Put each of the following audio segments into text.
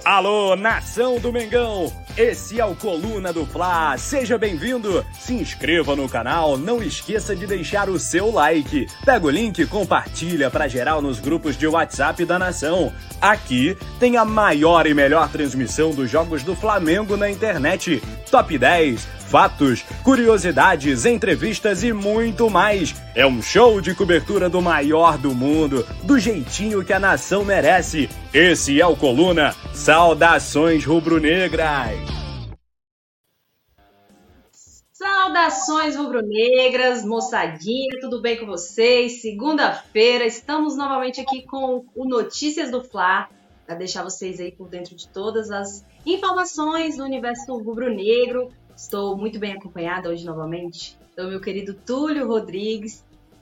Alô, nação do Mengão! Esse é o Coluna do Fla, seja bem-vindo! Se inscreva no canal, não esqueça de deixar o seu like. Pega o link e compartilha para geral nos grupos de WhatsApp da nação. Aqui tem a maior e melhor transmissão dos jogos do Flamengo na internet. Top 10, fatos, curiosidades, entrevistas e muito mais. É um show de cobertura do maior do mundo, do jeitinho que a nação merece. Esse é o Coluna. Saudações rubro-negras! Saudações rubro-negras, moçadinha, tudo bem com vocês? Segunda-feira, estamos novamente aqui com o Notícias do Fla, para deixar vocês aí por dentro de todas as informações do universo rubro-negro. Estou muito bem acompanhada hoje novamente do meu querido Túlio Rodrigues,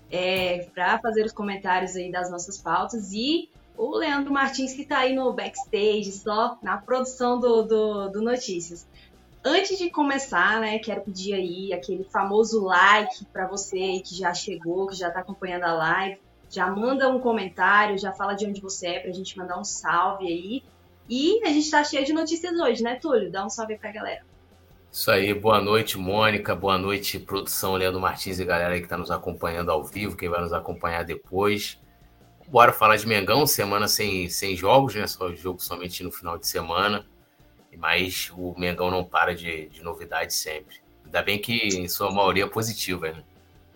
para fazer os comentários aí das nossas pautas, e o Leandro Martins, que está aí no backstage, só na produção do Notícias. Antes de começar, né, quero pedir aí aquele famoso like para você que já chegou, que já está acompanhando a live. Já manda um comentário, já fala de onde você é, para a gente mandar um salve aí. E a gente está cheio de notícias hoje, né, Túlio? Dá um salve para a galera. Isso aí, boa noite, Mônica, boa noite, produção Leandro Martins e galera aí que está nos acompanhando ao vivo, quem vai nos acompanhar depois. Bora falar de Mengão, semana sem jogos, né? Só jogo somente no final de semana. Mas o Mengão não para de novidade sempre. Ainda bem que em sua maioria positiva, né?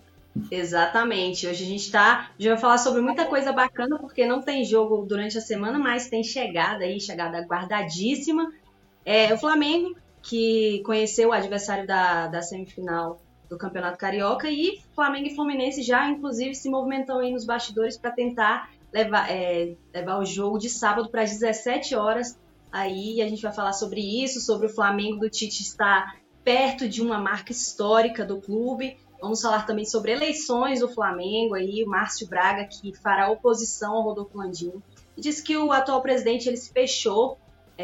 Exatamente. Hoje a gente vai falar sobre muita coisa bacana, porque não tem jogo durante a semana, mas tem chegada aguardadíssima. O Flamengo, que conheceu o adversário da semifinal do Campeonato Carioca, e Flamengo e Fluminense já, inclusive, se movimentam aí nos bastidores para tentar levar o jogo de sábado para as 17 horas. Aí a gente vai falar sobre isso, sobre o Flamengo do Tite estar perto de uma marca histórica do clube. Vamos falar também sobre eleições do Flamengo, aí o Márcio Braga, que fará oposição ao Rodolfo Landim, e disse que o atual presidente ele se fechou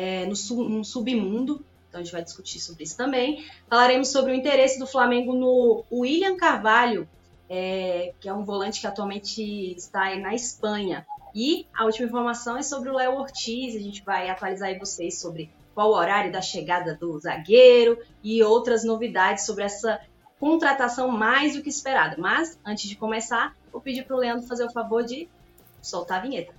no submundo. Então a gente vai discutir sobre isso também. Falaremos sobre o interesse do Flamengo no William Carvalho, que é um volante que atualmente está aí na Espanha. E a última informação é sobre o Léo Ortiz. A gente vai atualizar aí vocês sobre qual o horário da chegada do zagueiro e outras novidades sobre essa contratação mais do que esperada. Mas, antes de começar, vou pedir para o Leandro fazer o favor de soltar a vinheta.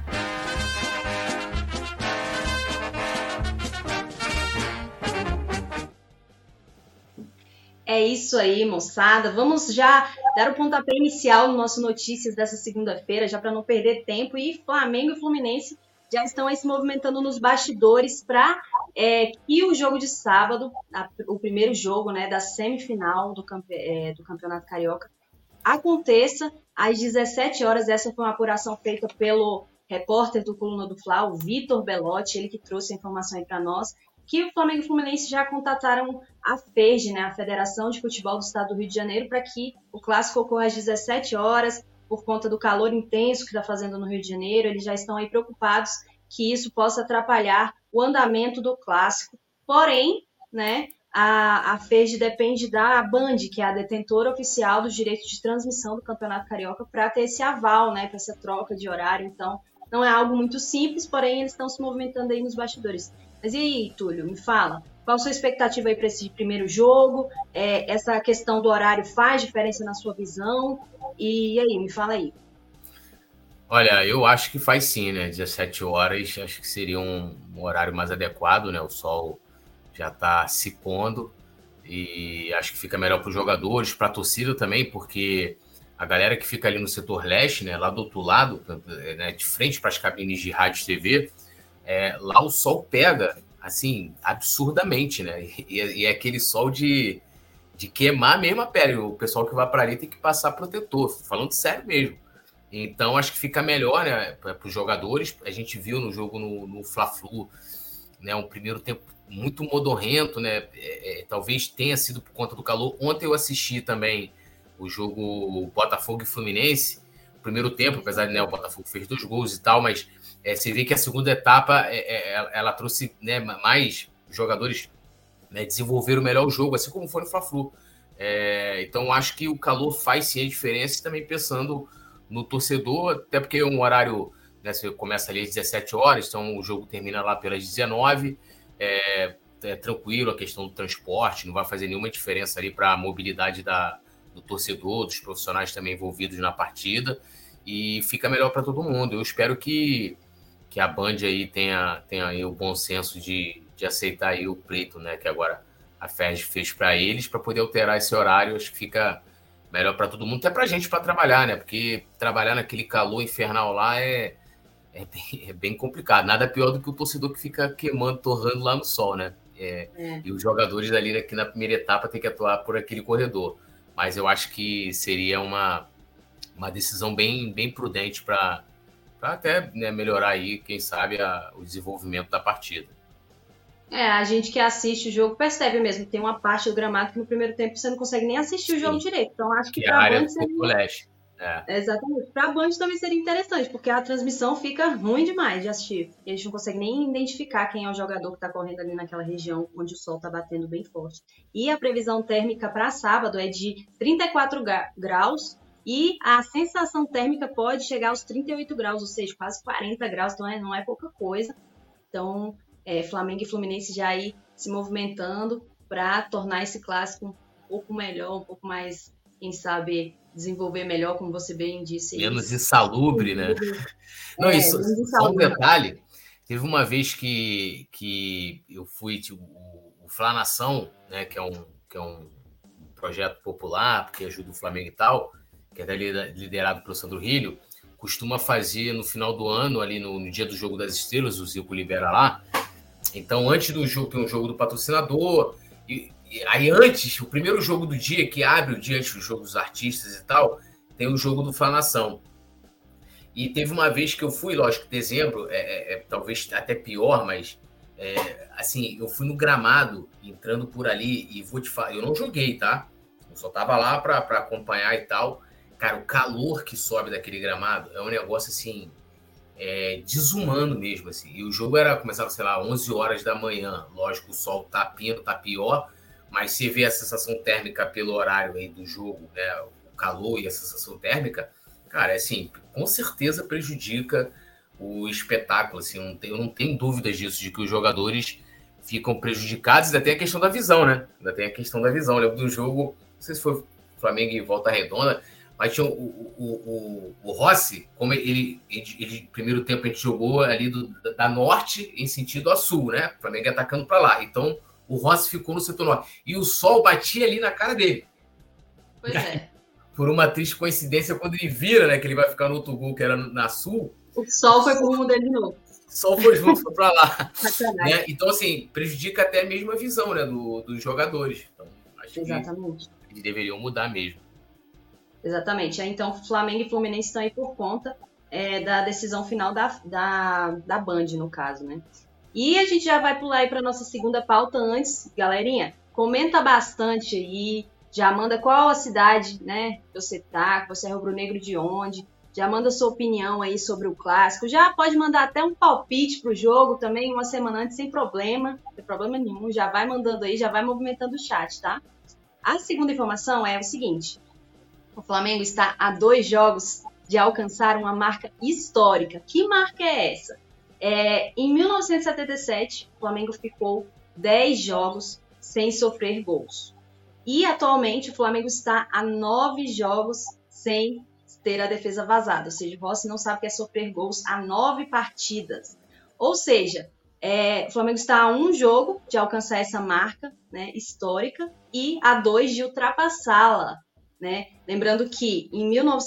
É isso aí, moçada. Vamos já dar o pontapé inicial no nosso Notícias dessa segunda-feira, já para não perder tempo. E Flamengo e Fluminense já estão aí se movimentando nos bastidores para que o jogo de sábado, o primeiro jogo, né, da semifinal do Campeonato Carioca, aconteça às 17 horas. Essa foi uma apuração feita pelo repórter do Coluna do Fla, o Vitor Belotti, ele que trouxe a informação aí para nós, que o Flamengo e o Fluminense já contataram a FERJ, né, a Federação de Futebol do Estado do Rio de Janeiro, para que o clássico ocorra às 17 horas, por conta do calor intenso que está fazendo no Rio de Janeiro. Eles já estão aí preocupados que isso possa atrapalhar o andamento do clássico. Porém, né, a FERJ depende da Band, que é a detentora oficial dos direitos de transmissão do Campeonato Carioca, para ter esse aval, né, para essa troca de horário. Então, não é algo muito simples, porém eles estão se movimentando aí nos bastidores. Mas e aí, Túlio, me fala, qual a sua expectativa aí para esse primeiro jogo? Essa questão do horário faz diferença na sua visão? E aí, me fala aí. Olha, eu acho que faz sim, né? 17 horas, acho que seria um horário mais adequado, né? O sol já está se pondo e acho que fica melhor para os jogadores, para a torcida também, porque a galera que fica ali no setor leste, né? Lá do outro lado, né, de frente para as cabines de rádio e TV, lá o sol pega, assim, absurdamente, né? E é aquele sol de queimar mesmo a pele. O pessoal que vai para ali tem que passar protetor, falando sério mesmo. Então, acho que fica melhor, né, para os jogadores. A gente viu no jogo no Fla-Flu, né, um primeiro tempo muito modorrento, né? Talvez tenha sido por conta do calor. Ontem eu assisti também o jogo Botafogo e Fluminense. O primeiro tempo, apesar de, né, o Botafogo fez 2 gols e tal, mas você vê que a segunda etapa ela trouxe, né, mais jogadores, né, desenvolveram melhor o jogo, assim como foi no Fla-Flu. Então, acho que o calor faz sim a diferença, também pensando no torcedor, até porque é um horário né? Você começa ali às 17 horas, então o jogo termina lá pelas 19. É tranquilo a questão do transporte, não vai fazer nenhuma diferença ali para a mobilidade do torcedor, dos profissionais também envolvidos na partida, e fica melhor para todo mundo. Eu espero que a Band aí tenha aí o bom senso de aceitar aí o pleito, né, que agora a FERJ fez para eles, para poder alterar esse horário. Acho que fica melhor para todo mundo, até para a gente, para trabalhar, né? Porque trabalhar naquele calor infernal lá é bem complicado. Nada pior do que o torcedor que fica queimando, torrando lá no sol, né? E os jogadores ali aqui na primeira etapa tem que atuar por aquele corredor. Mas eu acho que seria uma decisão bem prudente para até, né, melhorar aí, quem sabe, o desenvolvimento da partida. A gente que assiste o jogo percebe mesmo, tem uma parte do gramado que no primeiro tempo você não consegue nem assistir o jogo direito. Então acho que para a Band seria... Exatamente. Para a Band também seria interessante, porque a transmissão fica ruim demais de assistir. E a gente não consegue nem identificar quem é o jogador que está correndo ali naquela região onde o sol está batendo bem forte. E a previsão térmica para sábado é de 34 graus e a sensação térmica pode chegar aos 38 graus, ou seja, quase 40 graus, então não é pouca coisa. Então, Flamengo e Fluminense já aí se movimentando para tornar esse clássico um pouco melhor, um pouco mais, quem sabe, desenvolver melhor, como você bem disse. Menos insalubre, né? Não, isso, só um detalhe. Teve uma vez que eu fui, tipo, o Flá Nação, né, que é um projeto popular, que ajuda o Flamengo e tal, que é liderado pelo Sandro Rilho, costuma fazer no final do ano, ali no dia do Jogo das Estrelas, o Zico libera lá. Então, antes do jogo, tem um jogo do patrocinador, e aí antes, o primeiro jogo do dia, que abre o dia antes do jogo dos artistas e tal, tem o jogo do Flá Nação. E teve uma vez que eu fui, lógico, dezembro, talvez até pior, mas assim, eu fui no gramado, entrando por ali, e vou te falar, eu não joguei, tá? Eu só tava lá para acompanhar e tal. Cara, o calor que sobe daquele gramado é um negócio, assim, desumano mesmo, assim. E o jogo começava, sei lá, 11 horas da manhã. Lógico, o sol tá pior, mas você vê a sensação térmica pelo horário aí do jogo, né? O calor e a sensação térmica, cara, assim, com certeza prejudica o espetáculo, assim. Eu não tenho dúvidas disso, de que os jogadores ficam prejudicados. Ainda tem a questão da visão, né? Eu lembro do jogo, não sei se foi Flamengo e Volta Redonda, mas tinha o Rossi, como ele primeiro tempo a gente jogou ali da norte em sentido a sul, né? O Flamengo atacando para lá. Então, o Rossi ficou no setor norte. E o sol batia ali na cara dele. Pois é. Por uma triste coincidência, quando ele vira, né, que ele vai ficar no outro gol, que era na sul... O sol foi pro rumo dele de novo. O sol foi junto, foi para lá. Né? Então, assim, prejudica até mesmo a visão, né, dos jogadores. Então, acho Exatamente. que eles deveriam mudar mesmo. Exatamente. Então, Flamengo e Fluminense estão aí por conta da decisão final da Band, no caso, né? E a gente já vai pular aí para nossa segunda pauta. Antes, galerinha, comenta bastante aí, já manda qual a cidade, né, que você tá, que você é rubro-negro de onde, já manda sua opinião aí sobre o clássico, já pode mandar até um palpite pro jogo também, uma semana antes, sem problema, não tem problema nenhum, já vai mandando aí, já vai movimentando o chat, tá? A segunda informação é o seguinte: o Flamengo está a 2 jogos de alcançar uma marca histórica. Que marca é essa? Em 1977, o Flamengo ficou 10 jogos sem sofrer gols. E atualmente o Flamengo está a 9 jogos sem ter a defesa vazada. Ou seja, o Rossi não sabe o que é sofrer gols a 9 partidas. Ou seja, o Flamengo está a 1 jogo de alcançar essa marca, né, histórica, e a 2 de ultrapassá-la. Né? Lembrando que em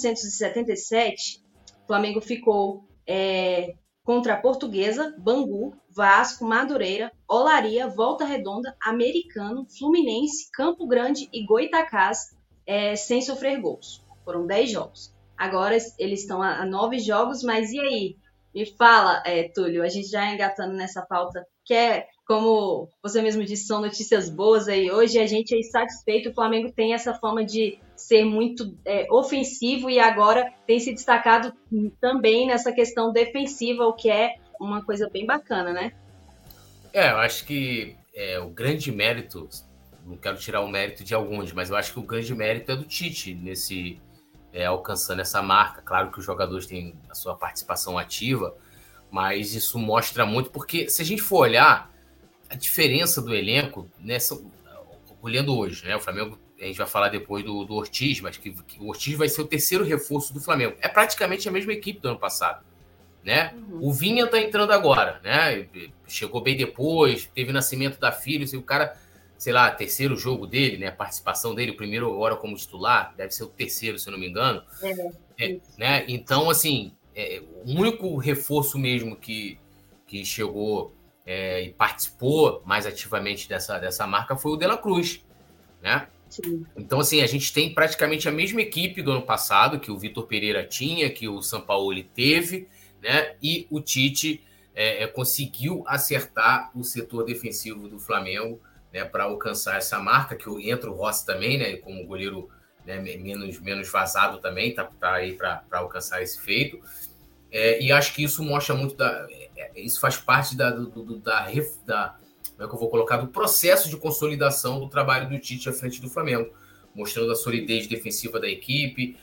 1977, o Flamengo ficou contra a Portuguesa, Bangu, Vasco, Madureira, Olaria, Volta Redonda, Americano, Fluminense, Campo Grande e Goitacás sem sofrer gols. Foram 10 jogos. Agora eles estão a 9 jogos, mas e aí? Me fala, Túlio, a gente já engatando nessa pauta, que como você mesmo disse, são notícias boas aí. Hoje a gente é satisfeito, o Flamengo tem essa fama de ser muito ofensivo e agora tem se destacado também nessa questão defensiva, o que é uma coisa bem bacana, né? Eu acho que o grande mérito, não quero tirar o mérito de alguns, mas eu acho que o grande mérito é do Tite alcançando essa marca. Claro que os jogadores têm a sua participação ativa, mas isso mostra muito, porque se a gente for olhar a diferença do elenco, né, olhando hoje, né, o Flamengo, a gente vai falar depois do Ortiz, mas que o Ortiz vai ser o terceiro reforço do Flamengo. É praticamente a mesma equipe do ano passado, né? O Vinha tá entrando agora, né? Chegou bem depois, teve o nascimento da filha, o cara, sei lá, terceiro jogo dele, né? A participação dele, o primeiro hora como titular, deve ser o terceiro, se eu não me engano. Né? Então, assim, o único reforço mesmo que chegou e participou mais ativamente dessa marca foi o De La Cruz, né? Sim. Então, assim, a gente tem praticamente a mesma equipe do ano passado, que o Vitor Pereira tinha, que o Sampaoli teve, né? E o Tite conseguiu acertar o setor defensivo do Flamengo, né, para alcançar essa marca, que entra o Rossi também, né, como goleiro, né, menos vazado também, tá aí para alcançar esse feito. E acho que isso mostra muito, isso faz parte como é que eu vou colocar, do processo de consolidação do trabalho do Tite à frente do Flamengo, mostrando a solidez defensiva da equipe,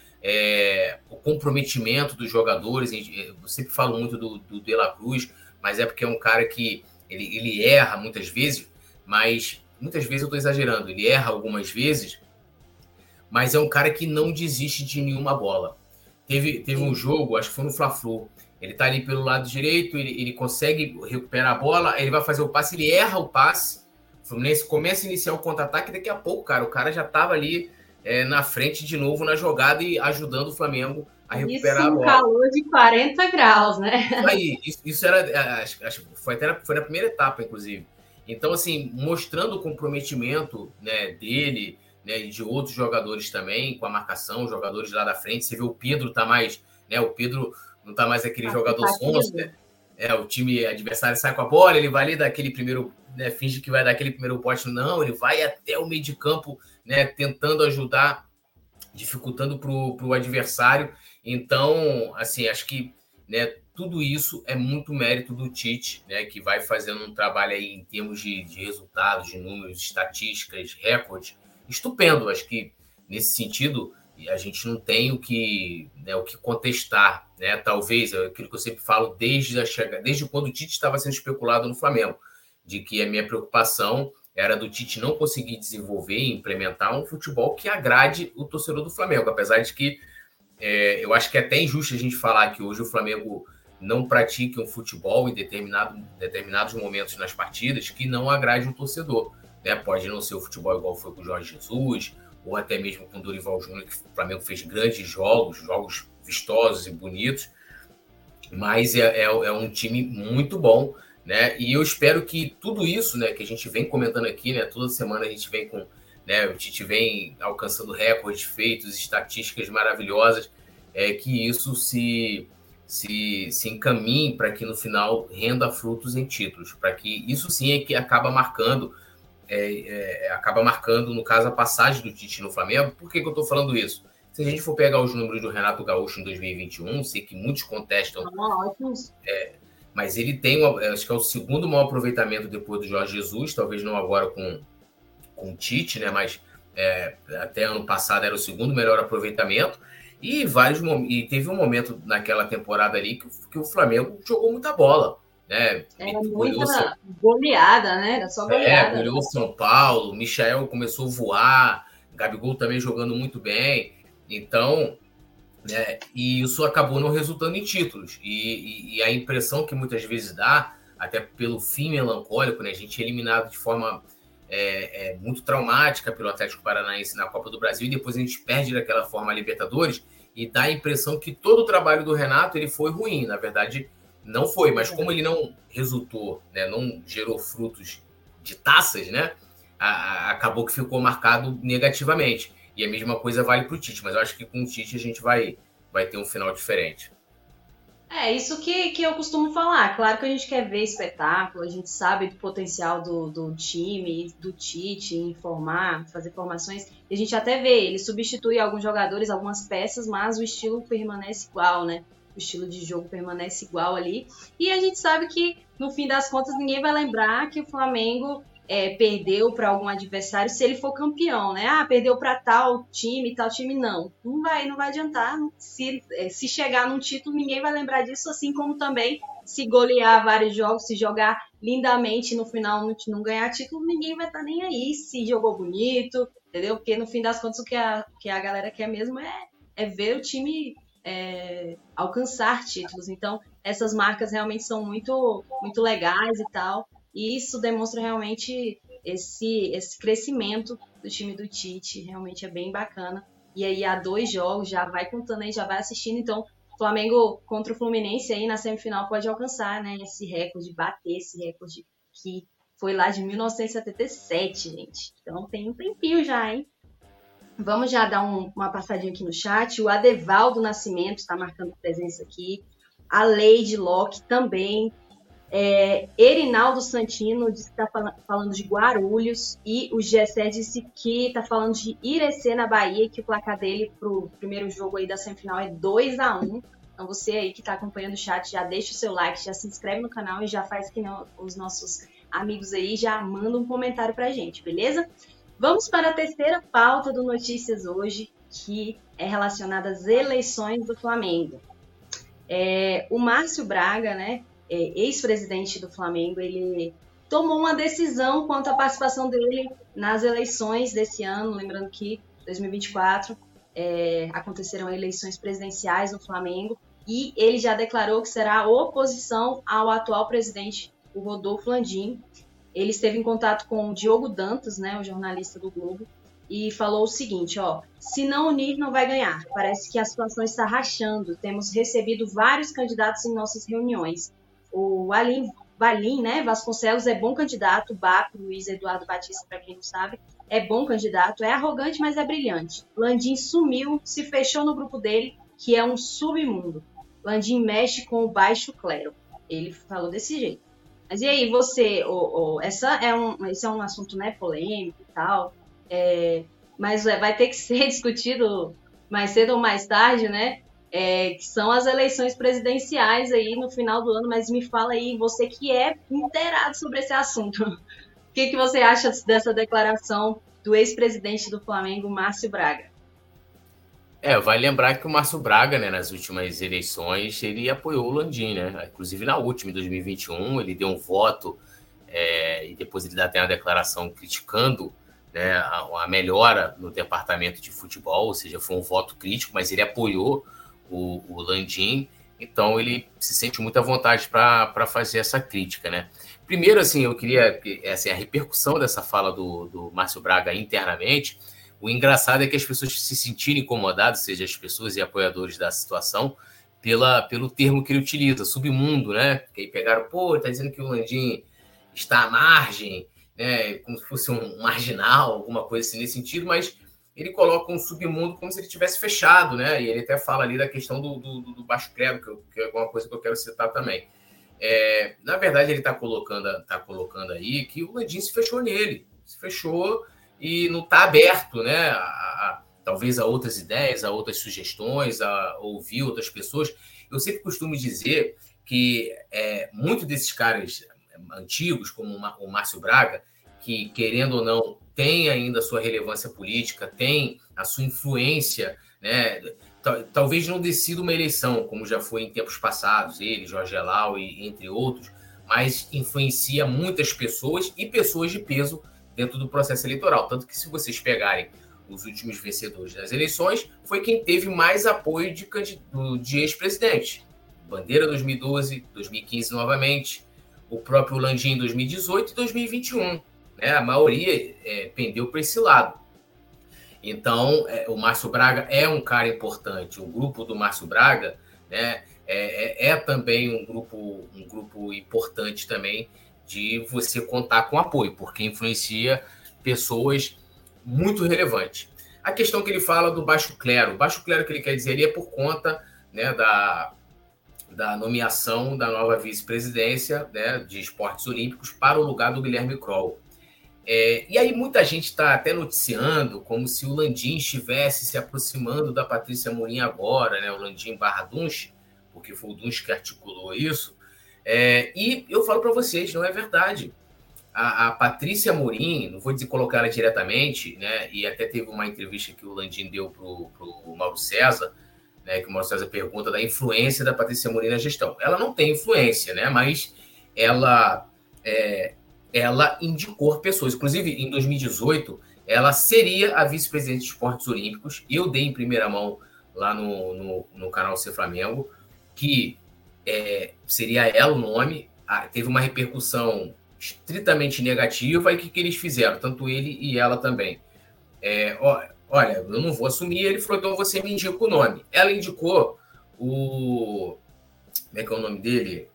o comprometimento dos jogadores. Eu sempre falo muito do De La Cruz, mas é porque é um cara que ele erra muitas vezes, mas muitas vezes eu estou exagerando, ele erra algumas vezes, mas é um cara que não desiste de nenhuma bola. Teve um jogo, acho que foi no Fla-Flu, ele tá ali pelo lado direito, ele consegue recuperar a bola, ele vai fazer o passe, ele erra o passe, o Fluminense começa a iniciar o contra-ataque, daqui a pouco, cara, o cara já tava ali na frente de novo na jogada e ajudando o Flamengo a recuperar a bola. Isso um calor de 40 graus, né? Aí, isso era, acho que foi na primeira etapa, inclusive. Então, assim, mostrando o comprometimento, né, dele, né, e de outros jogadores também, com a marcação, jogadores lá da frente. Você vê o Pedro tá mais, né, o Pedro não tá mais aquele jogador sonso, né? O time adversário sai com a bola, ele vai ali dar aquele primeiro, né, finge que vai dar aquele primeiro bote, não, ele vai até o meio de campo, né, tentando ajudar, dificultando pro adversário. Então, assim, acho que, né, tudo isso é muito mérito do Tite, né, que vai fazendo um trabalho aí em termos de resultados, de números, estatísticas, recordes, estupendo. Acho que, nesse sentido, a gente não tem o que contestar, né? Talvez, aquilo que eu sempre falo desde quando o Tite estava sendo especulado no Flamengo, de que a minha preocupação era do Tite não conseguir desenvolver e implementar um futebol que agrade o torcedor do Flamengo, apesar de que eu acho que é até injusto a gente falar que hoje o Flamengo não pratique um futebol em determinados momentos nas partidas que não agrade o torcedor, né? Pode não ser o futebol igual foi com o Jorge Jesus, ou até mesmo com o Dorival Júnior, que o Flamengo fez grandes jogos vistosos e bonitos, mas é um time muito bom, né? E eu espero que tudo isso, né, que a gente vem comentando aqui, né, toda semana a gente vem com, né, o Tite vem alcançando recordes, feitos, estatísticas maravilhosas, que isso se encaminhe para que no final renda frutos em títulos, para que isso sim é que acaba marcando, no caso, a passagem do Tite no Flamengo. Por que eu estou falando isso? Se a gente for pegar os números do Renato Gaúcho em 2021, sei que muitos contestam, mas ele tem, acho que é o segundo maior aproveitamento depois do Jorge Jesus, talvez não agora com o Tite, né? Mas até ano passado era o segundo melhor aproveitamento, e teve um momento naquela temporada ali que o Flamengo jogou muita bola, né? Era muita goleada, né? Era só goleada. Goleou São Paulo, Michael começou a voar, Gabigol também jogando muito bem. Então, né, e isso acabou não resultando em títulos. E a impressão que muitas vezes dá, até pelo fim melancólico, né, a gente é eliminado de forma muito traumática pelo Atlético Paranaense na Copa do Brasil, e depois a gente perde daquela forma a Libertadores, e dá a impressão que todo o trabalho do Renato ele foi ruim. Na verdade, não foi, mas como ele não resultou, né, não gerou frutos de taças, né, acabou que ficou marcado negativamente. E a mesma coisa vale para o Tite, mas eu acho que com o Tite a gente vai ter um final diferente. Isso que eu costumo falar. Claro que a gente quer ver espetáculo, a gente sabe do potencial do time, do Tite, informar, fazer formações. E a gente até vê, ele substitui alguns jogadores, algumas peças, mas o estilo permanece igual, né? O estilo de jogo permanece igual ali. E a gente sabe que, no fim das contas, ninguém vai lembrar que o Flamengo perdeu para algum adversário se ele for campeão, né? Perdeu para tal time, não. Não vai adiantar. Se chegar num título, ninguém vai lembrar disso, assim como também se golear vários jogos, se jogar lindamente no final não ganhar título, ninguém vai estar nem aí se jogou bonito, entendeu? Porque no fim das contas o que a galera quer mesmo é ver o time alcançar títulos. Então, essas marcas realmente são muito, muito legais e tal. E isso demonstra realmente esse crescimento do time do Tite. Realmente é bem bacana. E aí, há 2 jogos, já vai contando aí, já vai assistindo. Então, o Flamengo contra o Fluminense aí na semifinal pode alcançar, né, esse recorde, bater esse recorde que foi lá de 1977, gente. Então, tem um tempinho já, hein? Vamos já dar uma passadinha aqui no chat. O Adevaldo Nascimento está marcando presença aqui. A Leide Locke também. Erinaldo Santino disse que está falando de Guarulhos. E o Gessé disse que está falando de Irecê, na Bahia, que o placar dele para o primeiro jogo aí da semifinal é 2-1. Então você aí que está acompanhando o chat, já deixa o seu like, já se inscreve no canal e já faz que os nossos amigos aí já mandam um comentário para a gente, beleza? Vamos para a terceira pauta do Notícias hoje, que é relacionada às eleições do Flamengo. O Márcio Braga, né, ex-presidente do Flamengo, ele tomou uma decisão quanto à participação dele nas eleições desse ano. Lembrando que em 2024 aconteceram eleições presidenciais no Flamengo e ele já declarou que será oposição ao atual presidente, o Rodolfo Landim. Ele esteve em contato com o Diogo Dantas, né, o jornalista do Globo, e falou o seguinte, se não unir, não vai ganhar. Parece que a situação está rachando. Temos recebido vários candidatos em nossas reuniões. O Valim, né, Vasconcelos é bom candidato, Baco, Luiz Eduardo Batista, para quem não sabe, é bom candidato, é arrogante, mas é brilhante. Landim sumiu, se fechou no grupo dele, que é um submundo. Landim mexe com o baixo clero. Ele falou desse jeito. Mas e aí, você, esse é um assunto, né, polêmico e tal, mas vai ter que ser discutido mais cedo ou mais tarde, né, que são as eleições presidenciais aí no final do ano. Mas me fala aí, você que é inteirado sobre esse assunto, o que você acha dessa declaração do ex-presidente do Flamengo, Márcio Braga? Vai lembrar que o Márcio Braga, né, nas últimas eleições, ele apoiou o Landim, né? Inclusive na última, em 2021, ele deu um voto e depois ele tem uma declaração criticando, né, a melhora no departamento de futebol, ou seja, foi um voto crítico, mas ele apoiou o Landim, então ele se sente muito à vontade para fazer essa crítica, né? Primeiro, assim, eu queria, a repercussão dessa fala do Márcio Braga internamente. O engraçado é que as pessoas se sentirem incomodadas, seja as pessoas e apoiadores da situação, pelo termo que ele utiliza, submundo, né? Que aí pegaram, tá dizendo que o Landim está à margem, né? Como se fosse um marginal, alguma coisa assim nesse sentido, mas ele coloca um submundo como se ele tivesse fechado, né? E ele até fala ali da questão do baixo clero, que é uma coisa que eu quero citar também. Na verdade, ele está colocando aí que o Landim se fechou nele, se fechou e não está aberto, né, talvez a outras ideias, a outras sugestões, a ouvir outras pessoas. Eu sempre costumo dizer que muitos desses caras antigos, como o Márcio Braga, que, querendo ou não, tem ainda a sua relevância política, tem a sua influência, né, talvez não decida uma eleição, como já foi em tempos passados, ele, Jorge Elal e entre outros, mas influencia muitas pessoas e pessoas de peso dentro do processo eleitoral. Tanto que, se vocês pegarem os últimos vencedores das eleições, foi quem teve mais apoio de ex-presidente. Bandeira 2012, 2015 novamente, o próprio Landim em 2018 e 2021. Né? A maioria pendeu para esse lado. Então, o Márcio Braga é um cara importante. O grupo do Márcio Braga, né, também um grupo importante também de você contar com apoio, porque influencia pessoas muito relevantes. A questão que ele fala do baixo clero, o baixo clero que ele quer dizer ali é por conta, né, da nomeação da nova vice-presidência, né, de esportes olímpicos para o lugar do Guilherme Kroll. E aí muita gente está até noticiando como se o Landim estivesse se aproximando da Patrícia Amorim agora, né, o Landim / Dunche, porque foi o Dunche que articulou isso. E eu falo para vocês, não é verdade. a Patrícia Amorim, não vou dizer colocar ela diretamente, né? E até teve uma entrevista que o Landim deu para o Mauro César, né? Que o Mauro César pergunta da influência da Patrícia Amorim na gestão. Ela não tem influência, né? Mas ela indicou pessoas. Inclusive, em 2018, ela seria a vice-presidente de esportes olímpicos. Eu dei em primeira mão lá no canal C Flamengo, que seria ela o nome. Teve uma repercussão estritamente negativa, e o que eles fizeram? Tanto ele e ela também. Olha, eu não vou assumir. Ele falou, então você me indica o nome. Ela indicou o... Como é que é o nome dele?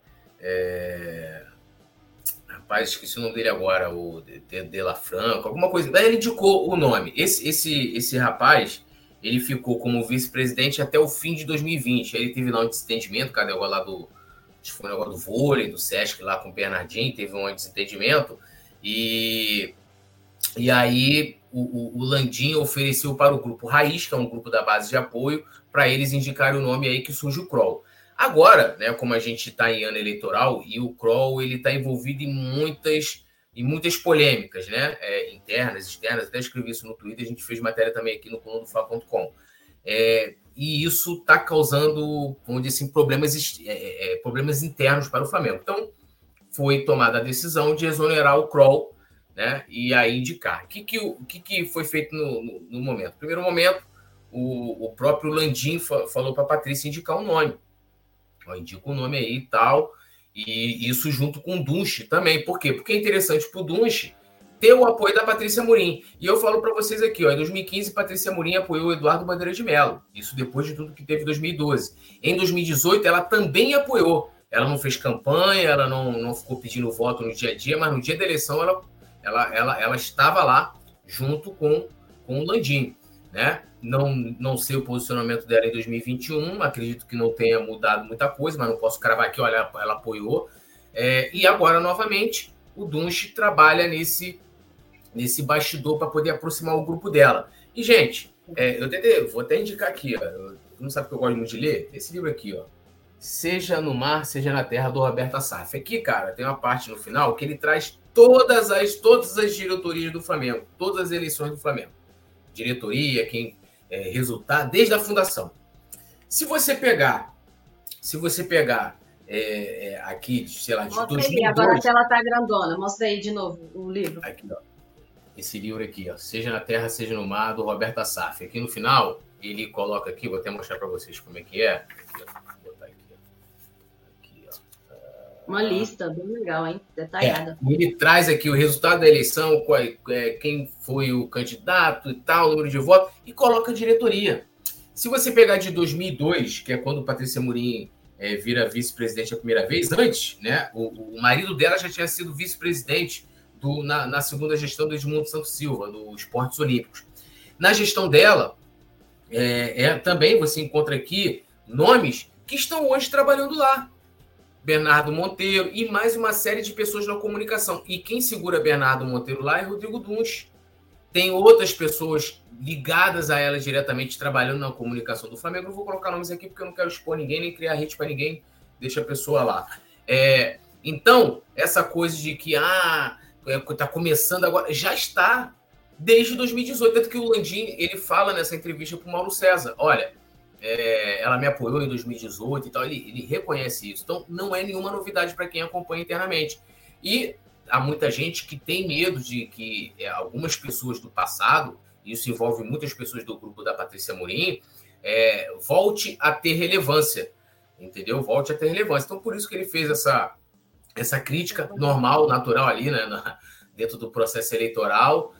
Rapaz, esqueci o nome dele agora, o De La Franca, alguma coisa. Daí ele indicou o nome. Esse rapaz, ele ficou como vice-presidente até o fim de 2020. Aí ele teve lá um desentendimento, cadê agora lá acho que foi um negócio do vôlei, do Sesc lá com o Bernardinho, teve um desentendimento. E aí o Landim ofereceu para o grupo Raiz, que é um grupo da base de apoio, para eles indicarem o nome aí que surge o Kroll. Agora, né, como a gente está em ano eleitoral, e o Kroll está envolvido em muitas polêmicas, né, internas, externas, até escrevi isso no Twitter, a gente fez matéria também aqui no coluna do Fla.com. E isso está causando, vamos dizer assim, problemas internos para o Flamengo. Então, foi tomada a decisão de exonerar o Kroll, né, e aí indicar. O que foi feito no momento? No primeiro momento, o próprio Landim falou para a Patrícia indicar um nome. Indica o nome aí e tal, e isso junto com o Dunche também. Por quê? Porque é interessante para o Dunche ter o apoio da Patrícia Amorim. E eu falo para vocês aqui, em 2015, Patrícia Amorim apoiou o Eduardo Bandeira de Mello. Isso depois de tudo que teve em 2012. Em 2018, ela também apoiou. Ela não fez campanha, ela não ficou pedindo voto no dia a dia, mas no dia da eleição ela estava lá junto com o Landim, né? Não sei o posicionamento dela em 2021, acredito que não tenha mudado muita coisa, mas não posso cravar aqui, olha, ela apoiou. E agora, novamente, o Dunche trabalha nesse bastidor para poder aproximar o grupo dela. E, gente, vou até indicar aqui, ó, não sabe que eu gosto muito de ler? Esse livro aqui, ó, Seja no Mar, Seja na Terra, do Roberto Assaf. Aqui, cara, tem uma parte no final que ele traz todas as diretorias do Flamengo, todas as eleições do Flamengo. Diretoria, resultado, desde a fundação. Se você pegar aqui, sei lá, de mostra 2002... Aí, agora a tela tá grandona. Mostra aí de novo o livro. Aqui, ó. Esse livro aqui, ó, Seja na Terra, Seja no Mar, do Roberto Assaf. Aqui no final, ele coloca aqui, vou até mostrar para vocês como é que é. Vou botar aqui, ó. Uma lista bem legal, hein? Detalhada. Ele traz aqui o resultado da eleição, quem foi o candidato e tal, o número de votos, e coloca a diretoria. Se você pegar de 2002, que é quando Patrícia Amorim vira vice-presidente a primeira vez, antes, né, o marido dela já tinha sido vice-presidente na segunda gestão do Edmundo Santos Silva, do Esportes Olímpicos. Na gestão dela, também você encontra aqui nomes que estão hoje trabalhando lá. Bernardo Monteiro e mais uma série de pessoas na comunicação. E quem segura Bernardo Monteiro lá é Rodrigo Dunche. Tem outras pessoas ligadas a ela diretamente trabalhando na comunicação do Flamengo. Não vou colocar nomes aqui porque eu não quero expor ninguém, nem criar hate para ninguém. Deixa a pessoa lá. Então, essa coisa de que está começando agora, já está desde 2018. Tanto que o Landim, ele fala nessa entrevista para o Mauro César. Olha, ela me apoiou em 2018 e tal, ele reconhece isso. Então, não é nenhuma novidade para quem acompanha internamente. E há muita gente que tem medo de que algumas pessoas do passado, e isso envolve muitas pessoas do grupo da Patrícia Amorim, volte a ter relevância, entendeu? Volte a ter relevância. Então, por isso que ele fez essa crítica normal, natural ali, né, dentro do processo eleitoral,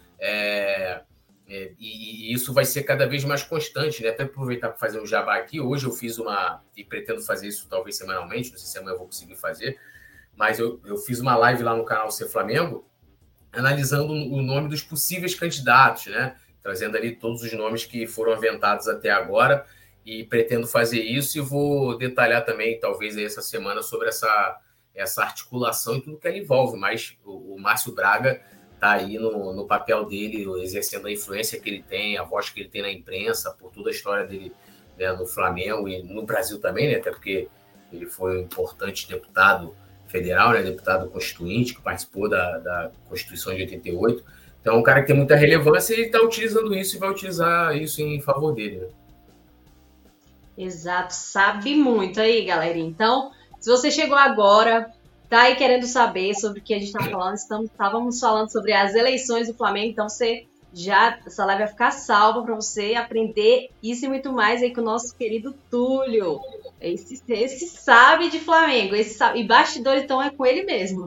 e isso vai ser cada vez mais constante, né? Até aproveitar para fazer um jabá aqui. Hoje eu fiz e pretendo fazer isso talvez semanalmente, não sei se amanhã eu vou conseguir fazer, mas eu fiz uma live lá no canal C Flamengo, analisando o nome dos possíveis candidatos, né? Trazendo ali todos os nomes que foram aventados até agora, e pretendo fazer isso, e vou detalhar também, talvez, aí essa semana, sobre essa articulação e tudo que ela envolve. Mas o Márcio Braga está aí no papel dele, exercendo a influência que ele tem, a voz que ele tem na imprensa, por toda a história dele, né, no Flamengo e no Brasil também, né, até porque ele foi um importante deputado federal, né, deputado constituinte, que participou da Constituição de 88. Então, é um cara que tem muita relevância e ele está utilizando isso e vai utilizar isso em favor dele. Né? Exato, sabe muito aí, galera. Então, se você chegou agora, tá aí querendo saber sobre o que a gente estava falando, estávamos falando sobre as eleições do Flamengo, então essa live vai ficar salva para você aprender isso e muito mais aí com o nosso querido Túlio. Esse sabe de Flamengo, e bastidor então é com ele mesmo.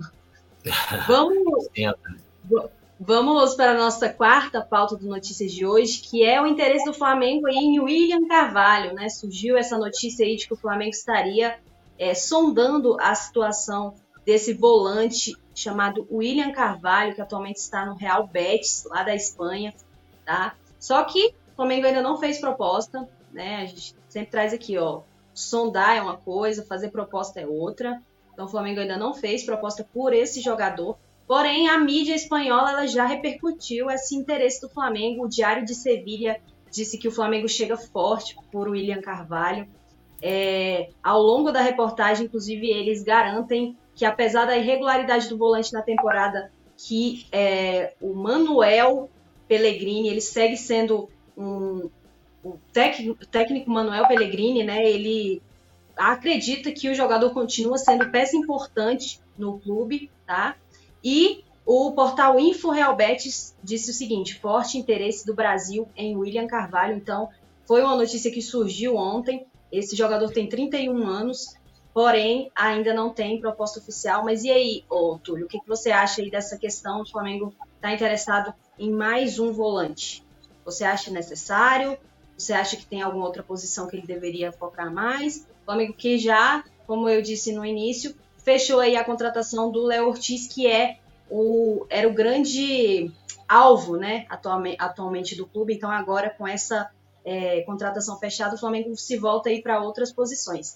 Vamos para a nossa quarta pauta do Notícias de hoje, que é o interesse do Flamengo aí em William Carvalho, né? Surgiu essa notícia aí de que o Flamengo estaria sondando a situação desse volante chamado William Carvalho, que atualmente está no Real Betis, lá da Espanha, tá? Só que o Flamengo ainda não fez proposta, né? A gente sempre traz aqui, ó, sondar é uma coisa, fazer proposta é outra. Então o Flamengo ainda não fez proposta por esse jogador. Porém, a mídia espanhola ela já repercutiu esse interesse do Flamengo. O Diário de Sevilha disse que o Flamengo chega forte por William Carvalho. Ao longo da reportagem, inclusive, eles garantem que, apesar da irregularidade do volante na temporada, que o Manuel Pellegrini, ele segue sendo o técnico Manuel Pellegrini, né? Ele acredita que o jogador continua sendo peça importante no clube, tá? E o portal Info Real Betis disse o seguinte: forte interesse do Brasil em William Carvalho. Então, foi uma notícia que surgiu ontem. Esse jogador tem 31 anos, porém, ainda não tem proposta oficial. Mas e aí, Túlio, o que você acha aí dessa questão? O Flamengo está interessado em mais um volante. Você acha necessário? Você acha que tem alguma outra posição que ele deveria focar mais? O Flamengo que já, como eu disse no início, fechou aí a contratação do Léo Ortiz, que era o grande alvo, né, atualmente do clube. Então, agora, com essa contratação fechada, o Flamengo se volta aí para outras posições.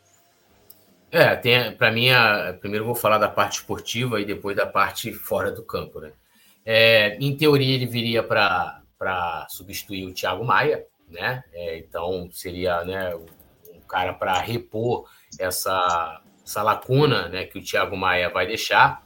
Para mim, primeiro eu vou falar da parte esportiva e depois da parte fora do campo. Né? Em teoria, ele viria para substituir o Thiago Maia, né? Então, seria, né, um cara para repor essa lacuna, né, que o Thiago Maia vai deixar.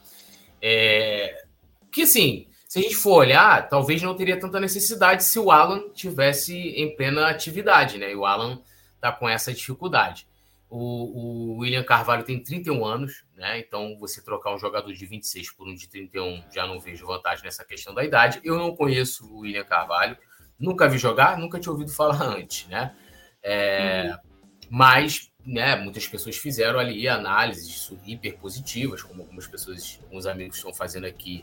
Que, sim, se a gente for olhar, talvez não teria tanta necessidade se o Alan tivesse em plena atividade, né? E o Alan está com essa dificuldade. O William Carvalho tem 31 anos, né? Então, você trocar um jogador de 26 por um de 31, já não vejo vantagem nessa questão da idade. Eu não conheço o William Carvalho, nunca vi jogar, nunca tinha ouvido falar antes, né? Mas, né, muitas pessoas fizeram ali análises hiper positivas, como alguns amigos estão fazendo aqui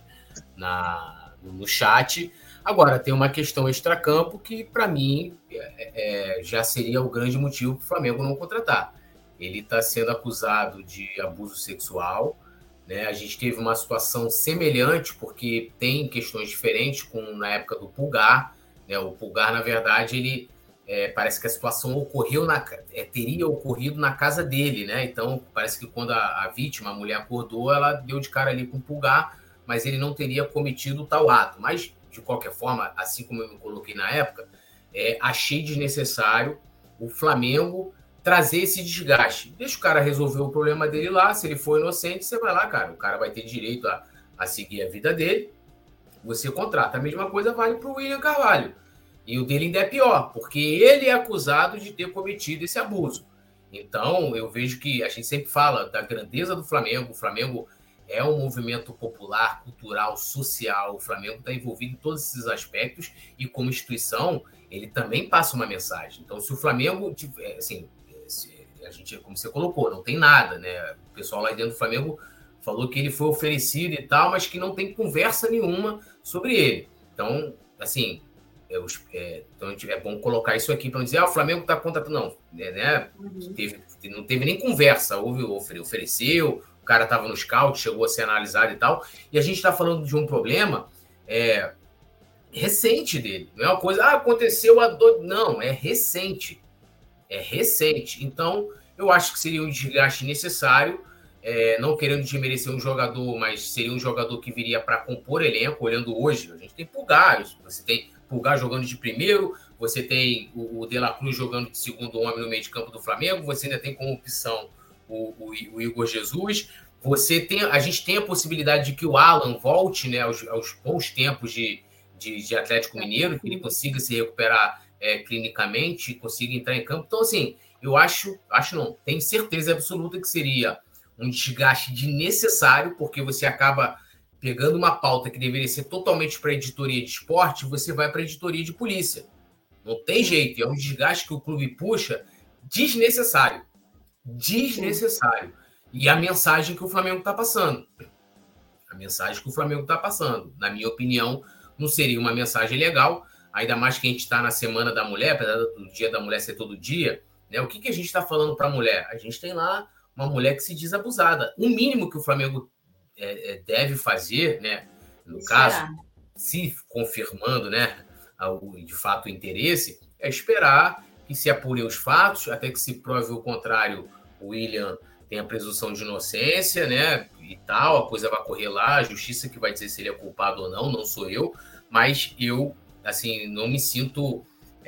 no chat. Agora, tem uma questão extracampo que, para mim, já seria o grande motivo para o Flamengo não contratar. Ele está sendo acusado de abuso sexual, né? A gente teve uma situação semelhante, porque tem questões diferentes na época do Pulgar. Né? O Pulgar, na verdade, ele parece que a situação teria ocorrido na casa dele, né? Então, parece que quando a vítima, a mulher, acordou, ela deu de cara ali com o Pulgar, mas ele não teria cometido tal ato. Mas, de qualquer forma, assim como eu me coloquei na época, achei desnecessário o Flamengo trazer esse desgaste. Deixa o cara resolver o problema dele lá. Se ele for inocente, você vai lá, cara. O cara vai ter direito a seguir a vida dele. Você contrata. A mesma coisa vale para o William Carvalho. E o dele ainda é pior, porque ele é acusado de ter cometido esse abuso. Então, eu vejo que a gente sempre fala da grandeza do Flamengo. O Flamengo é um movimento popular, cultural, social. O Flamengo está envolvido em todos esses aspectos e, como instituição, ele também passa uma mensagem. Então, se o Flamengo tiver, assim, a gente, como você colocou, não tem nada, né? O pessoal lá dentro do Flamengo falou que ele foi oferecido e tal, mas que não tem conversa nenhuma sobre ele. Então, assim, então é bom colocar isso aqui para não dizer, o Flamengo está contratando. Não, né? Não teve nem conversa. Ofereceu, o cara estava no scout, chegou a ser analisado e tal. E a gente está falando de um problema recente dele. Não é uma coisa, aconteceu não, é recente. É recente. Então, eu acho que seria um desgaste necessário, não querendo desmerecer um jogador, mas seria um jogador que viria para compor elenco. Olhando hoje, a gente tem Pulgar, você tem Pulgar jogando de primeiro, você tem o De La Cruz jogando de segundo homem no meio de campo do Flamengo, você ainda tem como opção o Igor Jesus, a gente tem a possibilidade de que o Alan volte, né, aos bons tempos de Atlético Mineiro, que ele consiga se recuperar clinicamente, consiga entrar em campo. Então, assim, eu não, tenho certeza absoluta que seria um desgaste desnecessário, porque você acaba pegando uma pauta que deveria ser totalmente para a editoria de esporte, você vai para a editoria de polícia. Não tem jeito, é um desgaste que o clube puxa desnecessário. Desnecessário. E a mensagem que o Flamengo está passando. Na minha opinião, não seria uma mensagem legal, ainda mais que a gente está na Semana da Mulher, apesar do Dia da Mulher ser todo dia, né? O que a gente está falando para a mulher? A gente tem lá uma mulher que se diz abusada. O mínimo que o Flamengo deve fazer, né? No caso, se confirmando, né, de fato o interesse, é esperar que se apurem os fatos, até que se prove o contrário, o William tem a presunção de inocência, né, e tal, a coisa vai correr lá, a justiça que vai dizer se ele é culpado ou não sou eu, mas eu, assim, não me sinto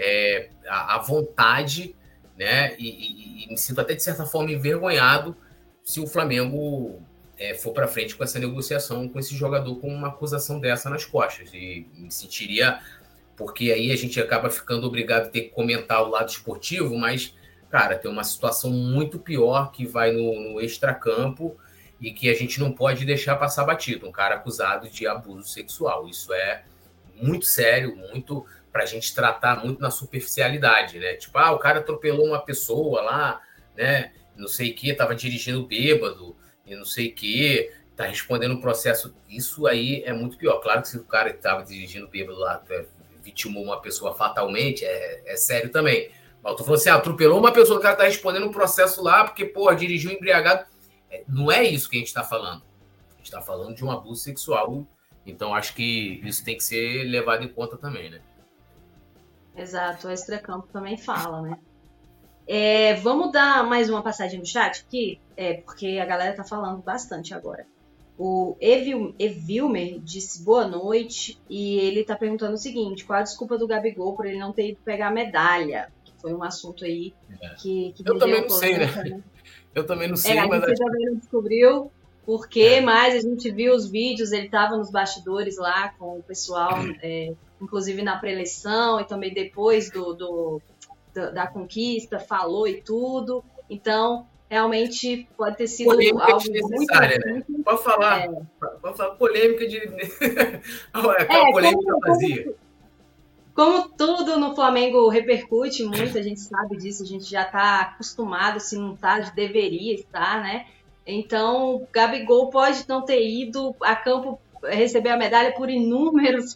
à vontade, né, e me sinto até de certa forma envergonhado se o Flamengo for para frente com essa negociação com esse jogador com uma acusação dessa nas costas, e me sentiria, porque aí a gente acaba ficando obrigado a ter que comentar o lado esportivo, mas, cara, tem uma situação muito pior que vai no extracampo e que a gente não pode deixar passar batido. Um cara acusado de abuso sexual. Isso é muito sério, muito para a gente tratar muito na superficialidade, né? Tipo, o cara atropelou uma pessoa lá, né? Não sei o que, estava dirigindo bêbado, e não sei o que, tá respondendo um processo. Isso aí é muito pior. Claro que se o cara que estava dirigindo bêbado lá vitimou uma pessoa fatalmente, é sério também. Mas eu tô falando assim, atropelou uma pessoa, o cara tá respondendo um processo lá porque, dirigiu embriagado. Não é isso que a gente tá falando. A gente tá falando de um abuso sexual. Então, acho que isso tem que ser levado em conta também, né? Exato, o extracampo também fala, né? Vamos dar mais uma passagem no chat aqui, porque a galera tá falando bastante agora. O Evilmer disse boa noite e ele tá perguntando o seguinte: qual a desculpa do Gabigol por ele não ter ido pegar a medalha? Que foi um assunto aí que eu também não sei, né? Eu também não sei, mas a gente também não descobriu por quê, mas a gente viu os vídeos, ele tava nos bastidores lá com o pessoal, inclusive na pré-eleição e também depois da conquista, falou e tudo. Então, realmente pode ter sido polêmica algo desnecessária, né? Pode falar polêmica de... polêmica vazia. Como tudo no Flamengo repercute muito, a gente sabe disso, a gente já está acostumado, se não está, deveria estar, né? Então, Gabigol pode não ter ido a campo receber a medalha por inúmeras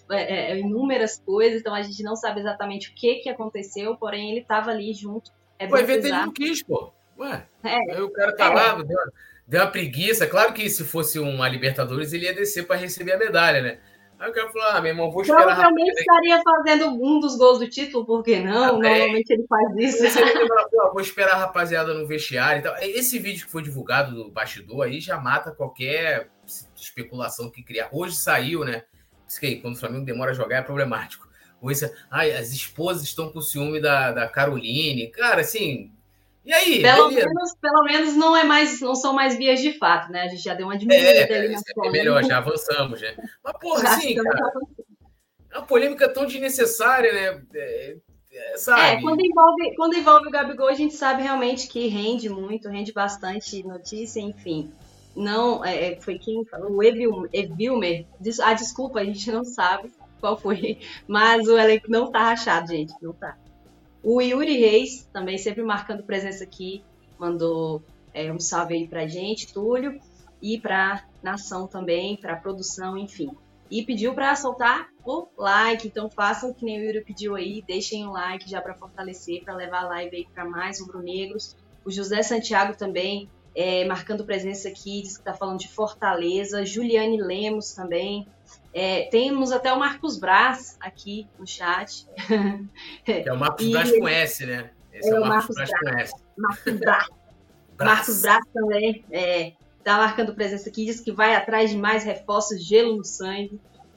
coisas, então a gente não sabe exatamente o que aconteceu, porém ele estava ali junto. O evento ele não quis, pô. Aí o cara tá lá, deu uma preguiça. Claro que se fosse uma Libertadores, ele ia descer para receber a medalha, né? Aí o cara falou, meu irmão, vou esperar. Provavelmente estaria fazendo um dos gols do título, por que não? Normalmente ele faz isso. Vou esperar a rapaziada no vestiário e tal. Esse vídeo que foi divulgado do bastidor aí já mata qualquer especulação que criar. Hoje saiu, né? Isso que aí, quando o Flamengo demora a jogar é problemático. Hoje, as esposas estão com ciúme da Caroline. Cara, assim... E aí? Pelo menos não são mais vias de fato, né? A gente já deu uma diminuída ali na polêmica. Melhor, já avançamos, né? Mas, assim, cara, é uma polêmica tão desnecessária, né? Sabe? Quando envolve o Gabigol, a gente sabe realmente que rende muito, rende bastante notícia, enfim. Não, foi quem falou? O Evilmer. Desculpa, a gente não sabe qual foi, mas o elenco não tá rachado, gente, não tá. O Yuri Reis, também sempre marcando presença aqui, mandou um salve aí pra gente, Túlio, e pra nação também, pra produção, enfim. E pediu pra soltar o like, então façam que nem o Yuri pediu aí, deixem o like já pra fortalecer, pra levar a live aí pra mais rubro-negros. O José Santiago também marcando presença aqui, diz que tá falando de Fortaleza. Juliane Lemos também. Temos até o Marcos Braz aqui no chat. Que é o Marcos Braz com S, né? Esse é o Marcos Braz com S. Marcos Braz. Marcos Braz também tá marcando presença aqui, diz que vai atrás de mais reforços, gelo no sangue.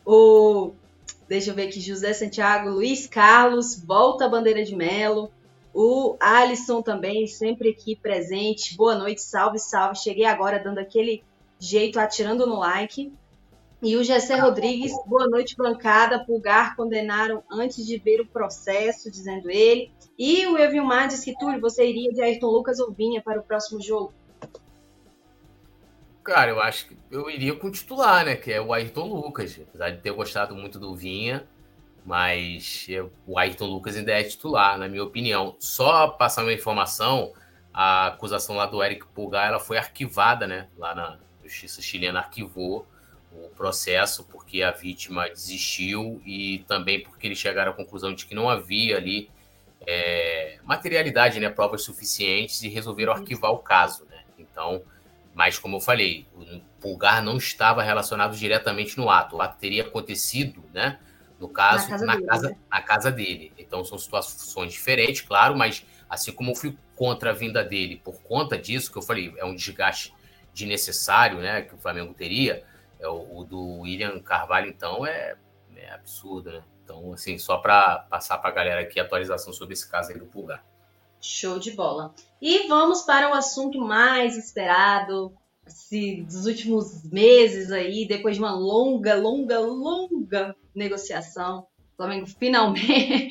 Deixa eu ver aqui, José Santiago, Luiz Carlos, volta a bandeira de Melo. O Alisson também, sempre aqui presente. Boa noite, salve, salve. Cheguei agora dando aquele jeito atirando no like. E o Gessé Rodrigues, boa noite, bancada. Pulgar condenaram antes de ver o processo, dizendo ele. E o Evilmar diz que, Túlio, você iria de Ayrton Lucas ou Vinha para o próximo jogo? Cara, eu acho que eu iria com o titular, né? Que é o Ayrton Lucas. Apesar de ter gostado muito do Vinha, mas o Ayrton Lucas ainda é titular, na minha opinião. Só passar uma informação, a acusação lá do Eric Pulgar, ela foi arquivada, né? Lá na Justiça Chilena arquivou o processo porque a vítima desistiu e também porque eles chegaram à conclusão de que não havia ali materialidade, né? Provas suficientes e resolveram arquivar o caso, né? Então, mas como eu falei, o Pulgar não estava relacionado diretamente no ato. O ato teria acontecido, né? No caso, na casa dele. Então, são situações diferentes, claro, mas assim como eu fui contra a vinda dele por conta disso, que eu falei, é um desgaste desnecessário, né, que o Flamengo teria, o do William Carvalho, então, é absurdo, né? Então, assim, só para passar para a galera aqui a atualização sobre esse caso aí do Pulgar. Show de bola. E vamos para o assunto mais esperado dos últimos meses aí, depois de uma longa negociação. O Flamengo finalmente,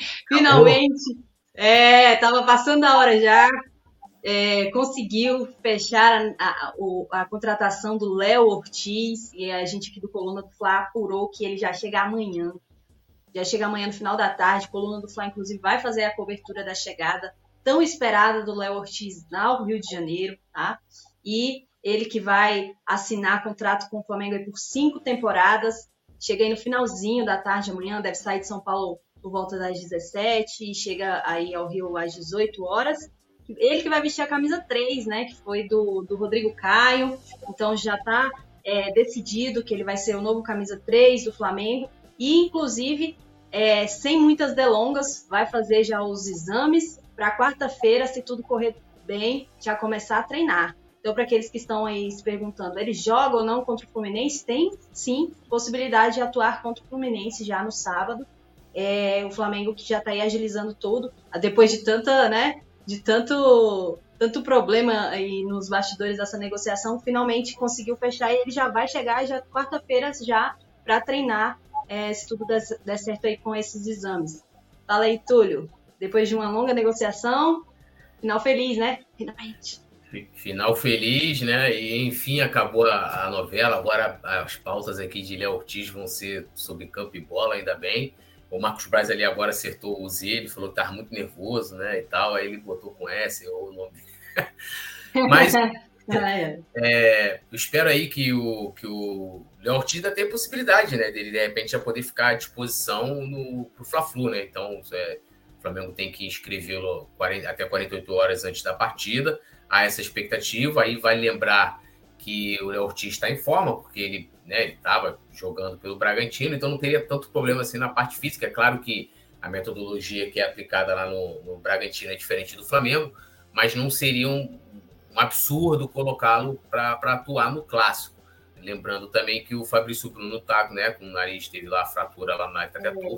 tava passando a hora já, conseguiu fechar a contratação do Léo Ortiz, e a gente aqui do Coluna do Fla apurou que ele já chega amanhã. Já chega amanhã no final da tarde. A Coluna do Fla, inclusive, vai fazer a cobertura da chegada tão esperada do Léo Ortiz ao Rio de Janeiro, tá? E ele que vai assinar contrato com o Flamengo aí por 5 temporadas. Chega aí no finalzinho da tarde amanhã, deve sair de São Paulo por volta das 17 e chega aí ao Rio às 18 horas. Ele que vai vestir a camisa 3, né? Que foi do Rodrigo Caio. Então já está decidido que ele vai ser o novo camisa 3 do Flamengo. E, inclusive, sem muitas delongas, vai fazer já os exames para quarta-feira, se tudo correr bem, já começar a treinar. Então, para aqueles que estão aí se perguntando, ele joga ou não contra o Fluminense? Tem, sim, possibilidade de atuar contra o Fluminense já no sábado. O Flamengo que já está aí agilizando tudo, depois de tanta, né, de tanto problema aí nos bastidores dessa negociação, finalmente conseguiu fechar e ele já vai chegar já quarta-feira já para treinar, se tudo der certo aí com esses exames. Fala aí, Túlio. Depois de uma longa negociação, final feliz, né? Finalmente. Final feliz, né? E enfim, acabou a novela. Agora as pautas aqui de Léo Ortiz vão ser sobre campo e bola, ainda bem. O Marcos Braz ali agora acertou o Z, ele falou que estava muito nervoso, né? E tal, aí ele botou com S, ou o nome. Mas eu espero aí que o Léo Ortiz ainda tenha possibilidade, né? Dele, de repente, já poder ficar à disposição pro Fla-Flu, né? Então, o Flamengo tem que inscrevê-lo até 48 horas antes da partida. Há essa expectativa. Aí vai lembrar que o Léo Ortiz está em forma, porque ele estava jogando pelo Bragantino, então não teria tanto problema assim na parte física. É claro que a metodologia que é aplicada lá no Bragantino é diferente do Flamengo, mas não seria um absurdo colocá-lo para atuar no Clássico. Lembrando também que o Fabrício Bruno tá, né, com o nariz, teve lá a fratura lá na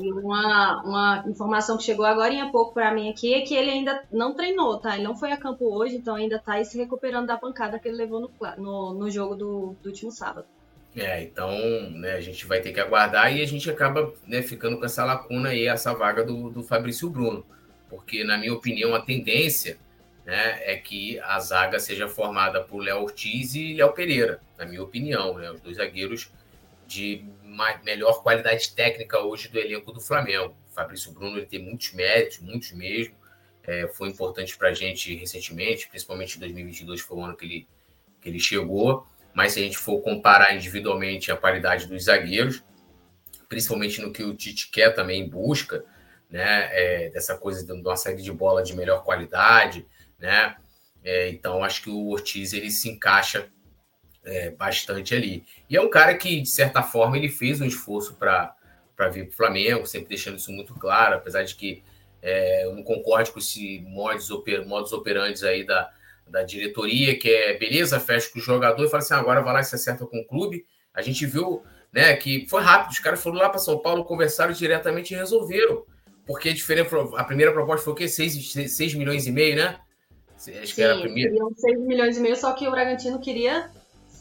uma informação que chegou agora há pouco para mim aqui é que ele ainda não treinou, tá? Ele não foi a campo hoje, então ainda tá aí se recuperando da pancada que ele levou no jogo do último sábado. Então, né, a gente vai ter que aguardar e a gente acaba, né, ficando com essa lacuna aí, essa vaga do Fabrício Bruno. Porque, na minha opinião, a tendência, né, é que a zaga seja formada por Léo Ortiz e Léo Pereira, na minha opinião, né, os dois zagueiros de melhor qualidade técnica hoje do elenco do Flamengo. O Fabrício Bruno ele tem muitos méritos, muitos mesmo, foi importante para a gente recentemente, principalmente em 2022, foi o ano que ele chegou, mas se a gente for comparar individualmente a qualidade dos zagueiros, principalmente no que o Tite quer também em busca, né, dessa coisa de uma saída de bola de melhor qualidade, né? Então acho que o Ortiz ele se encaixa bastante ali. E é um cara que, de certa forma, ele fez um esforço para vir para o Flamengo, sempre deixando isso muito claro, apesar de que eu não concordo com esse modus operandi aí da diretoria, que beleza, fecha com o jogador e fala assim, agora vai lá e se acerta com o clube. A gente viu, né, que foi rápido, os caras foram lá para São Paulo, conversaram diretamente e resolveram. Porque a primeira proposta foi o quê? 6 milhões e meio, né? Acho que era a primeira. 6 milhões e meio, só que o Bragantino queria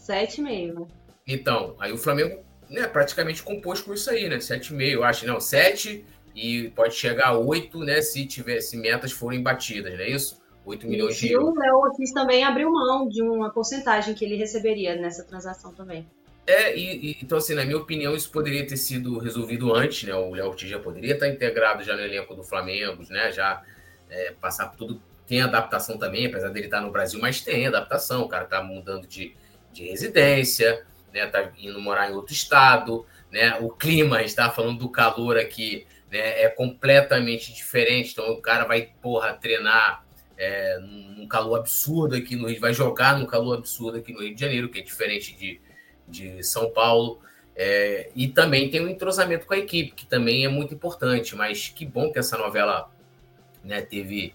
7,5, né? Então, aí o Flamengo, né, praticamente compôs com isso aí, né? 7,5, eu acho. Não, 7 e pode chegar a 8, né, se metas forem batidas, não é isso? 8 milhões de E o euros. Léo Ortiz também abriu mão de uma porcentagem que ele receberia nessa transação também. Então, assim, na minha opinião, isso poderia ter sido resolvido antes, né? O Léo Ortiz já poderia estar integrado já no elenco do Flamengo, né? Já passar por tudo. Tem adaptação também, apesar dele estar no Brasil, mas tem adaptação. O cara está mudando de residência, né? Tá indo morar em outro estado, né? O clima, a gente estava falando do calor aqui, né? É completamente diferente. Então, o cara vai, treinar num calor absurdo aqui no Rio, vai jogar num calor absurdo aqui no Rio de Janeiro, que é diferente de São Paulo, e também tem um entrosamento com a equipe, que também é muito importante, mas que bom que essa novela, né, teve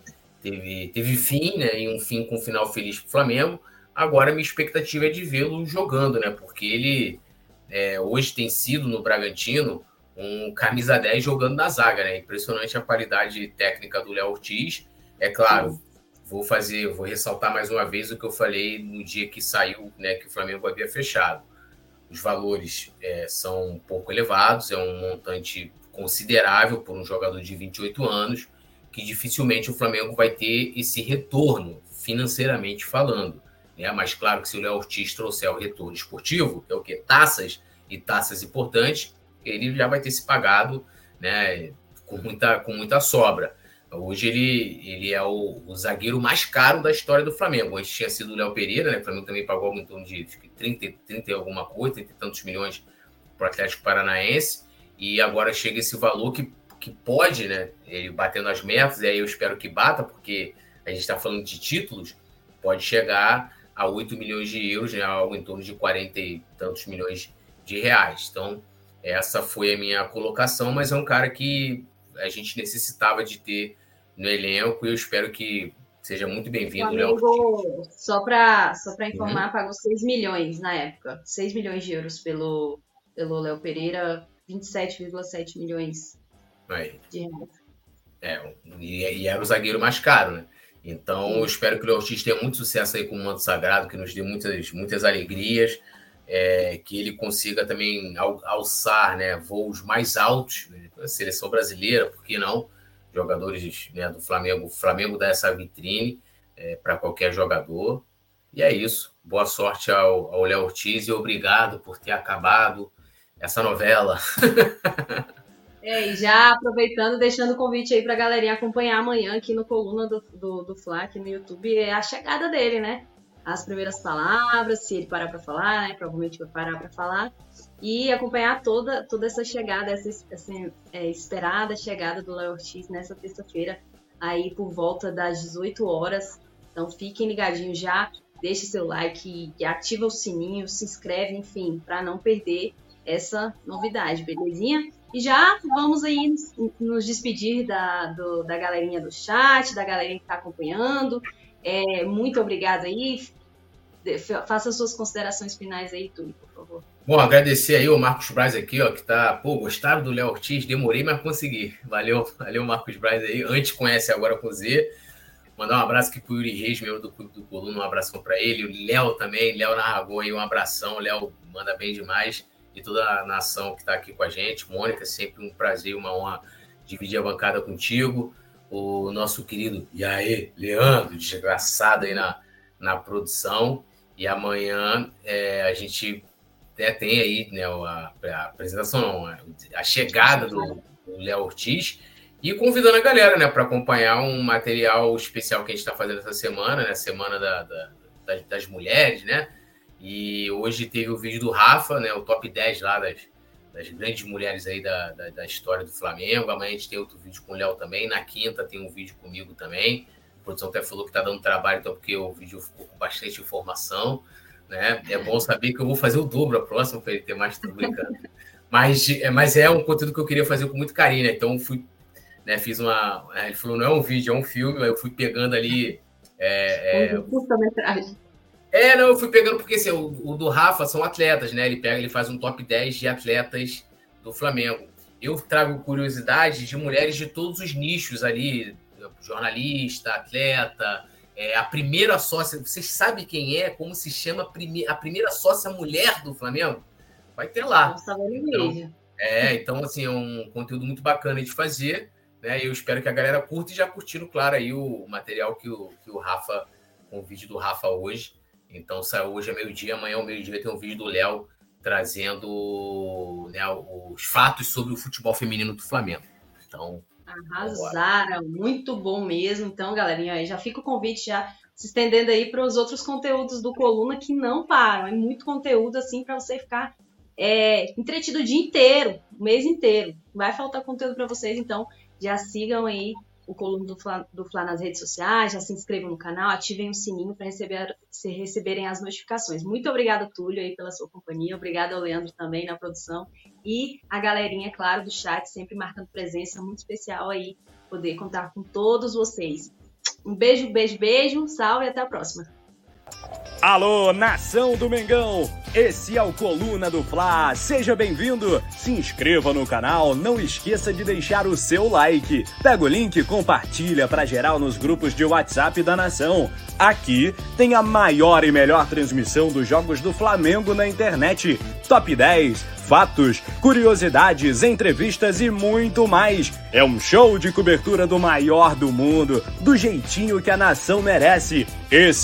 fim, né, e um fim com um final feliz para o Flamengo. Agora minha expectativa é de vê-lo jogando, né, porque ele hoje tem sido no Bragantino um camisa 10 jogando na zaga, né, impressionante a qualidade técnica do Léo Ortiz. É claro, vou ressaltar mais uma vez o que eu falei no dia que saiu, né, que o Flamengo havia fechado. Os valores são um pouco elevados, é um montante considerável por um jogador de 28 anos, que dificilmente o Flamengo vai ter esse retorno, financeiramente falando. Né? Mas claro que se o Léo Ortiz trouxer o retorno esportivo, que é o quê? Taças e taças importantes, ele já vai ter se pagado, né, com muita sobra. Hoje ele é o zagueiro mais caro da história do Flamengo. Antes tinha sido o Léo Pereira, né? O Flamengo também pagou em torno de 30 e alguma coisa, 30 e tantos milhões para o Atlético Paranaense. E agora chega esse valor que pode, né? Ele batendo as metas, e aí eu espero que bata, porque a gente está falando de títulos, pode chegar a 8 milhões de euros, né? Algo em torno de 40 e tantos milhões de reais. Então, essa foi a minha colocação, mas é um cara que a gente necessitava de ter no elenco, e eu espero que seja muito bem-vindo, Léo. Só para informar, pagou 6 milhões na época. 6 milhões de euros pelo Léo Pereira, 27,7 milhões de reais. E era o zagueiro mais caro, né? Então, eu espero que o Léo Ortiz tenha muito sucesso aí com o Manto Sagrado, que nos dê muitas alegrias, que ele consiga também alçar, né, voos mais altos, né, a seleção brasileira, por que não? Jogadores, né, do Flamengo. O Flamengo dá essa vitrine para qualquer jogador. E é isso. Boa sorte ao Léo Ortiz e obrigado por ter acabado essa novela. E já aproveitando, deixando o convite aí para a galerinha acompanhar amanhã aqui no Coluna do Fla, aqui no YouTube, a chegada dele, né? As primeiras palavras, se ele parar para falar, né? Provavelmente vai parar para falar. E acompanhar toda essa chegada, essa esperada chegada do Léo Ortiz nessa terça-feira, aí por volta das 18 horas. Então fiquem ligadinhos já, deixe seu like, ativa o sininho, se inscreve, enfim, para não perder essa novidade, belezinha? E já vamos aí nos despedir da galerinha do chat, da galerinha que está acompanhando. Muito obrigada aí. Faça suas considerações finais aí, Túlio, por favor. Bom, agradecer aí o Marcos Braz aqui, ó, que tá, gostaram do Léo Ortiz, demorei, mas consegui. Valeu, Marcos Braz aí, antes conhece, agora com Z. Mandar um abraço aqui pro Yuri Reis, membro do Clube do Coluna, um abração para ele. O Léo também, Léo Narragou aí, um abração. O Léo manda bem demais. E toda a nação que está aqui com a gente. Mônica, sempre um prazer, uma honra dividir a bancada contigo. O nosso querido Leandro, desgraçado aí na produção. E amanhã a gente tem aí, né, a apresentação, não, a chegada do Léo Ortiz, e convidando a galera, né, para acompanhar um material especial que a gente está fazendo essa semana, né, Semana das Mulheres, né? E hoje teve o vídeo do Rafa, né, o top 10 lá das grandes mulheres aí da história do Flamengo. Amanhã a gente tem outro vídeo com o Léo também. Na quinta tem um vídeo comigo também. A produção até falou que tá dando trabalho, então, porque o vídeo ficou com bastante informação, né? É bom saber que eu vou fazer o dobro a próxima para ele ter mais tempo brincando. Mas é um conteúdo que eu queria fazer com muito carinho, né? Então fui, né, fiz uma... Ele falou, não é um vídeo, é um filme. Aí eu fui pegando ali... Curta-metragem. Não, eu fui pegando porque assim, o do Rafa são atletas, né? Ele faz um top 10 de atletas do Flamengo. Eu trago curiosidades de mulheres de todos os nichos ali, jornalista, atleta, a primeira sócia, vocês sabem quem é? Como se chama a primeira sócia mulher do Flamengo? Vai ter lá. Então, assim, é um conteúdo muito bacana de fazer, né? Eu espero que a galera curta e já curtindo, claro, aí o material que o Rafa, com o vídeo do Rafa hoje. Então, saiu hoje é meio-dia, amanhã ao meio-dia tem um vídeo do Léo trazendo, né, os fatos sobre o futebol feminino do Flamengo. Então, arrasaram, muito bom mesmo. Então, galerinha, aí já fica o convite já se estendendo aí para os outros conteúdos do Coluna que não param. É muito conteúdo assim para você ficar entretido o dia inteiro, o mês inteiro. Vai faltar conteúdo para vocês, então já sigam aí o Coluna do Fla nas redes sociais, já se inscrevam no canal, ativem o sininho para receberem as notificações. Muito obrigada, Túlio, aí pela sua companhia. Obrigada ao Leandro também na produção. E a galerinha, claro, do chat, sempre marcando presença, muito especial aí, poder contar com todos vocês. Um beijo, beijo, beijo, salve e até a próxima. Alô, nação do Mengão! Esse é o Coluna do Fla, seja bem-vindo! Se inscreva no canal, não esqueça de deixar o seu like. Pega o link e compartilha para geral nos grupos de WhatsApp da nação. Aqui tem a maior e melhor transmissão dos jogos do Flamengo na internet. Top 10, fatos, curiosidades, entrevistas e muito mais. É um show de cobertura do maior do mundo, do jeitinho que a nação merece. Esse